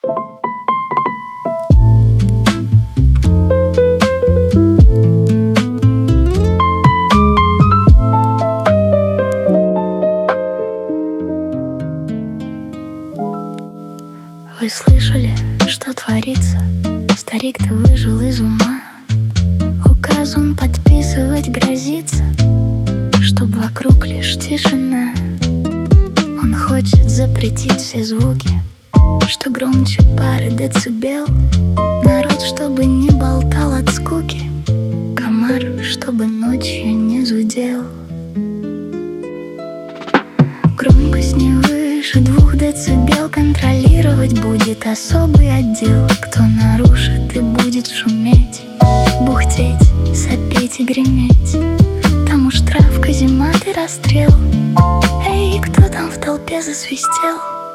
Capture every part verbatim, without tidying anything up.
Вы слышали, что творится? Старик-то выжил из ума. Указ он подписывать грозится, чтоб вокруг лишь тишина. Он хочет запретить все звуки, что громче пары децибел. Народ, чтобы не болтал от скуки, комар, чтобы ночью не зудел. Громкость не выше двух децибел, контролировать будет особый отдел. Кто нарушит и будет шуметь, бухтеть, сопеть и греметь, тому штраф, каземат и расстрел. Эй, кто там в толпе засвистел?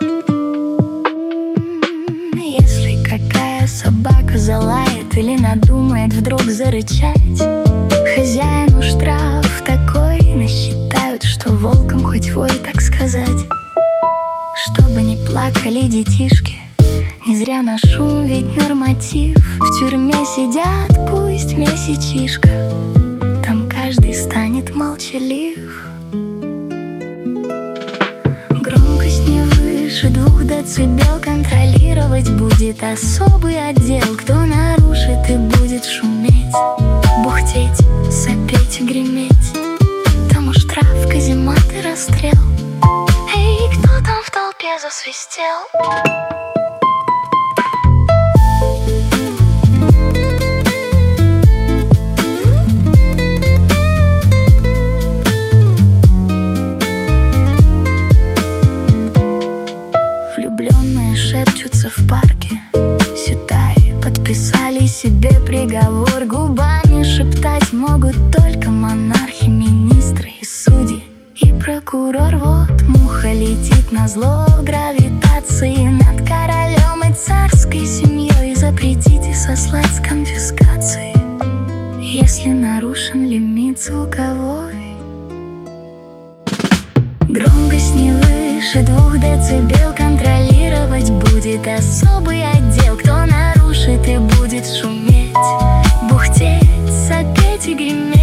Если какая собака залает или надумает вдруг зарычать, хозяину штраф такой насчитают, что волком хоть вой, так сказать. Чтобы не плакали детишки, не зря на шум ведь норматив. В тюрьме сидят, пусть месячишка, там каждый станет молчалив. Громкость не выше двух децибел, контролировать будет особый отдел. Кто нарушит и будет шуметь, бухтеть, сопеть и греметь, тому штраф, каземат и расстрел. Эй, кто там в толпе засвистел? Влюбленные шепчутся в парке, сюдай подписали себе приговор. Губами шептать могут только монархи, министры и судьи и прокурор. Вот муха летит назло гравитации над королем и царской семьей. Запретить и сослать с конфискацией, если нарушен лимит звуковой. Громкость не выше двух децибел, контролировать будет особый отдел. Кто нарушит и будет шуметь, бухтеть, сопеть и греметь,